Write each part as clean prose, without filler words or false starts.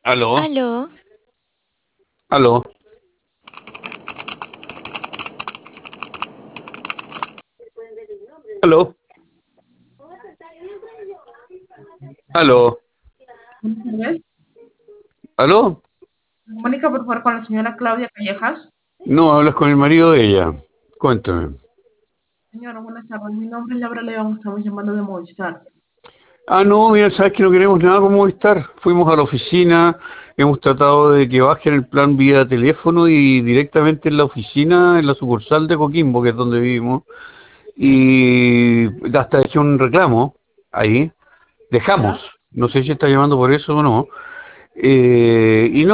Aló, Aló, aló, aló, aló, Buenas tardes. aló. Mónica, por favor, con la señora Claudia Callejas. No, hablas con el marido de ella. Cuéntame. Señora, buenas tardes. Mi nombre es Laura León. Estamos llamando de Movistar. Ah, no, mira, sabes que no queremos nada con Movistar. Fuimos a la oficina, hemos tratado de que bajen el plan vía teléfono y directamente en la oficina, en la sucursal de Coquimbo, que es donde vivimos, y hasta dejé un reclamo ahí. ¿Ya? Dejamos. No sé si está llamando por eso o no. Y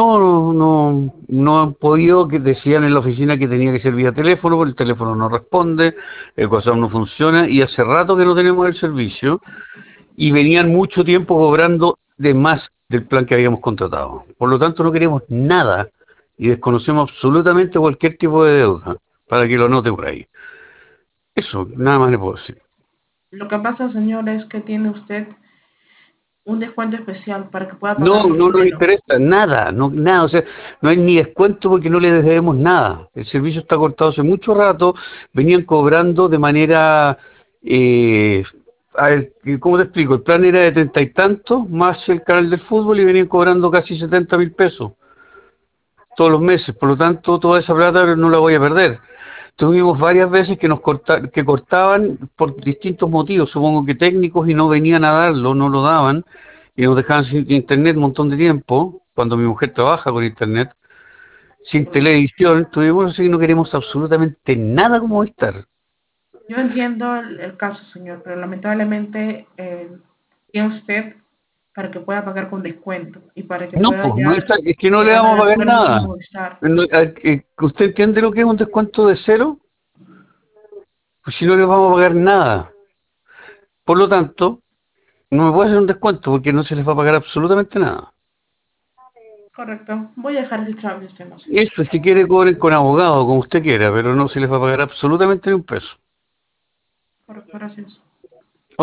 no han podido, que decían en la oficina que tenía que ser vía teléfono, porque el teléfono no responde, el WhatsApp no funciona, y hace rato que no tenemos el servicio, y venían mucho tiempo cobrando de más del plan que habíamos contratado. Por lo tanto, no queremos nada y desconocemos absolutamente cualquier tipo de deuda, para que lo anote por ahí. Eso, nada más le puedo decir. Lo que pasa, señor, es que tiene usted un descuento especial para que pueda No, pagar en no nos febrero. interesa nada, no, nada, o sea, no hay ni descuento porque no le debemos nada. El servicio está cortado hace mucho rato, venían cobrando de manera, eh, a ver, ¿cómo te explico? El plan era de treinta y tantos, más el canal del fútbol y venían cobrando casi 70.000 pesos todos los meses, por lo tanto, toda esa plata no la voy a perder. Tuvimos varias veces que que cortaban por distintos motivos, supongo que técnicos, y no venían a darlo, no lo daban, y nos dejaban sin internet un montón de tiempo, cuando mi mujer trabaja con internet, sin Correcto. televisión, tuvimos así que no queremos absolutamente nada como estar. Yo entiendo el caso, señor, pero lamentablemente tiene usted para que pueda pagar con descuento y para que No, pueda pues, no ya está, es que no le llegar vamos al a pagar acuerdo con nada. Movistar. ¿Usted entiende lo que es un descuento de cero? Pues si no le vamos a pagar nada. Por lo tanto, no me puede hacer un descuento porque no se les va a pagar absolutamente nada. Correcto. Voy a dejar registrado el sistema, señor. Eso, si quiere, cobren con abogado, como usted quiera, pero no se les va a pagar absolutamente ni un peso. Correcto, gracias.